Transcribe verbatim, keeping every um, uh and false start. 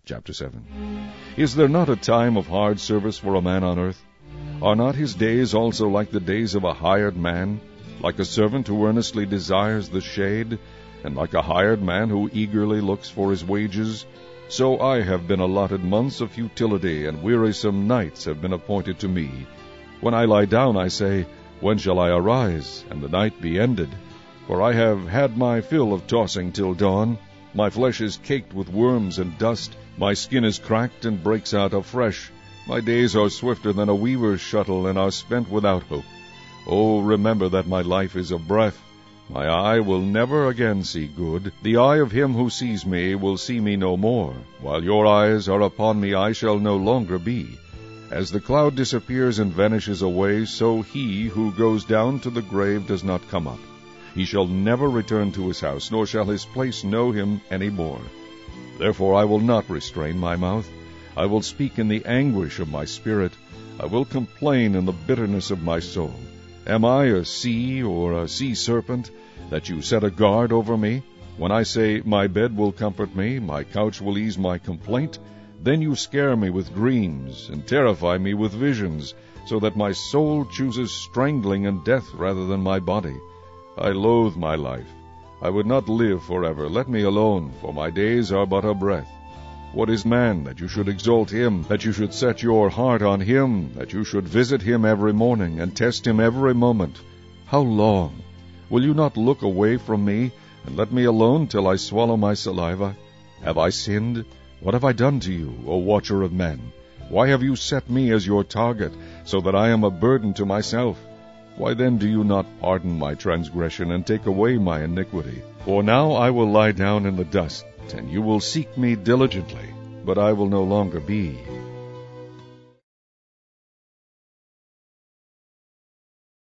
Chapter seven. Is there not a time of hard service for a man on earth? Are not his days also like the days of a hired man, like a servant who earnestly desires the shade, and like a hired man who eagerly looks for his wages? So I have been allotted months of futility, and wearisome nights have been appointed to me. When I lie down, I say, When shall I arise, and the night be ended? For I have had my fill of tossing till dawn. My flesh is caked with worms and dust. My skin is cracked and breaks out afresh. My days are swifter than a weaver's shuttle, and are spent without hope. Oh, remember that my life is a breath. My eye will never again see good. The eye of him who sees me will see me no more. While your eyes are upon me, I shall no longer be. As the cloud disappears and vanishes away, so he who goes down to the grave does not come up. He shall never return to his house, nor shall his place know him any more. Therefore I will not restrain my mouth. I will speak in the anguish of my spirit. I will complain in the bitterness of my soul. Am I a sea or a sea serpent, that you set a guard over me? When I say, My bed will comfort me, my couch will ease my complaint, then you scare me with dreams, and terrify me with visions, so that my soul chooses strangling and death rather than my body. I loathe my life. I would not live forever. Let me alone, for my days are but a breath. What is man, that you should exalt him, that you should set your heart on him, that you should visit him every morning, and test him every moment? How long? Will you not look away from me, and let me alone till I swallow my saliva? Have I sinned? What have I done to you, O watcher of men? Why have you set me as your target, so that I am a burden to myself? Why then do you not pardon my transgression, and take away my iniquity? For now I will lie down in the dust, and you will seek me diligently, but I will no longer be.